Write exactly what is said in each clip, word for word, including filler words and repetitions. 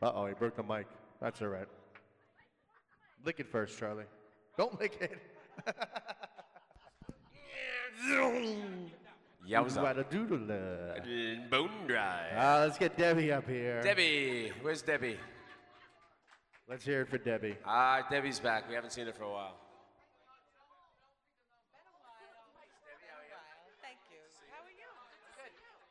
Uh-oh, he broke the mic. That's all right. Lick it first, Charlie. Don't lick it. Yowza. Doodle. Bone dry. Uh, let's get Debbie up here. Debbie. Where's Debbie? Let's hear it for Debbie. Ah, uh, Debbie's back. We haven't seen her for a while. Thank you. How are you? Good.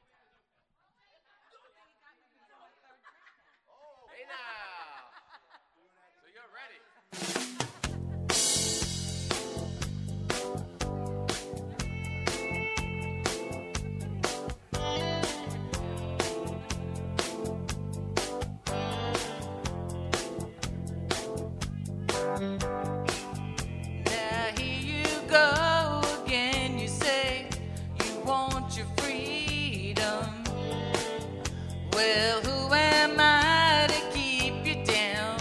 Hey now. So you're ready. Now here you go again. You say you want your freedom. Well, who am I to keep you down?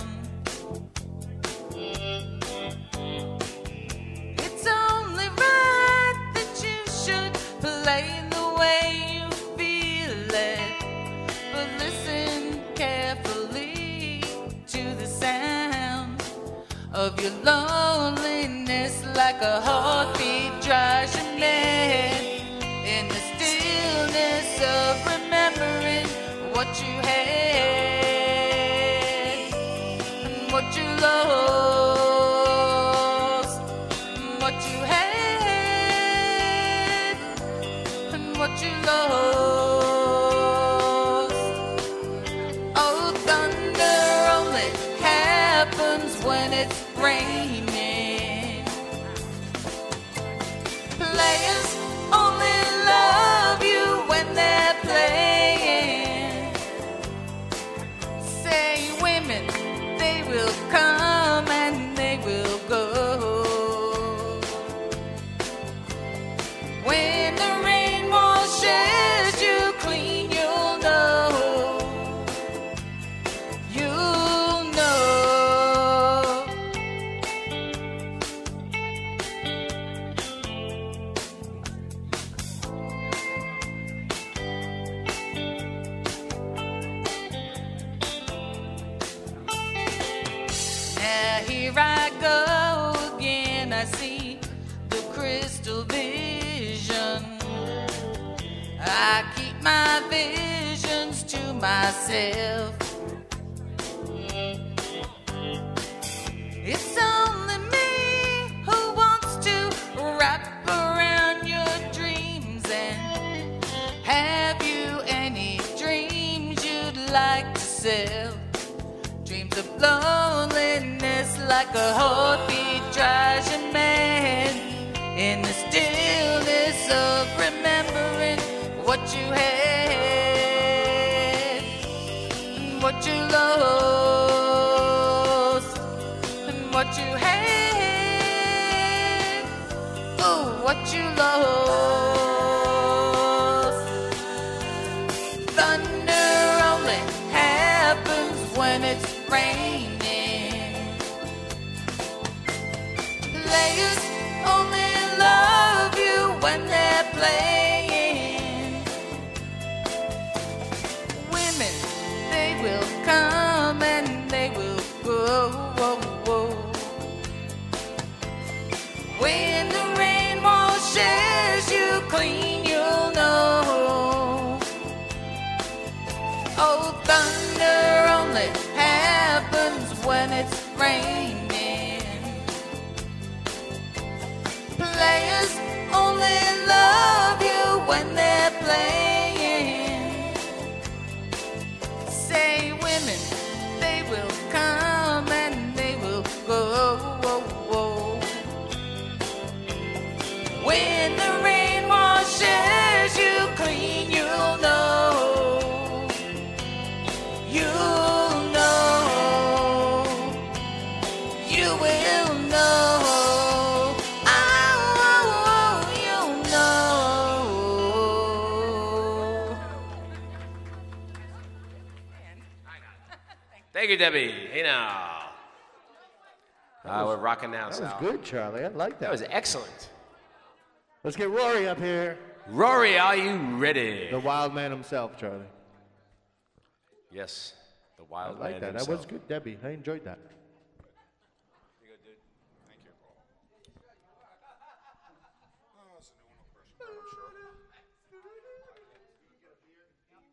It's only right that you should play the way you feel it. But listen carefully to the sound of your loneliness, like a heartbeat drives you mad. In the stillness of remembering what you had and what you lost, and what you had and what you lost. Oh, thunder only happens when it's raining. Players only love you when they're playing. Say women, they will come and they will go. When the rain washes you clean, you'll know. You'll know. Now here I go again. I see the crystal vision. I keep my visions to myself. It's only me who wants to wrap around your dreams. And have you any dreams you'd like to sell? Dreams of loneliness, like a heartbeat drives you mad. In the stillness of remembering what you had and what you lost and what you had. Oh, what you lost. Thunder only happens when it's raining. Players only love you when they're playing. Women, they will come and they will go. When the rain washes you clean, you'll know. Oh, thunder only happens when it's raining. Players only love you when they're playing. Say women, they will come and they will go. When the rain washes you clean, you'll know. You'll know. You will know. Oh, you'll know. Thank you, Debbie. Hey now. Uh, we're rocking now, That Sal. was good, Charlie. I like that. That was excellent. Let's get Rory up here. Rory, are you ready? The wild man himself, Charlie. Yes. The I wild like man that. himself. That was good, Debbie. I enjoyed that.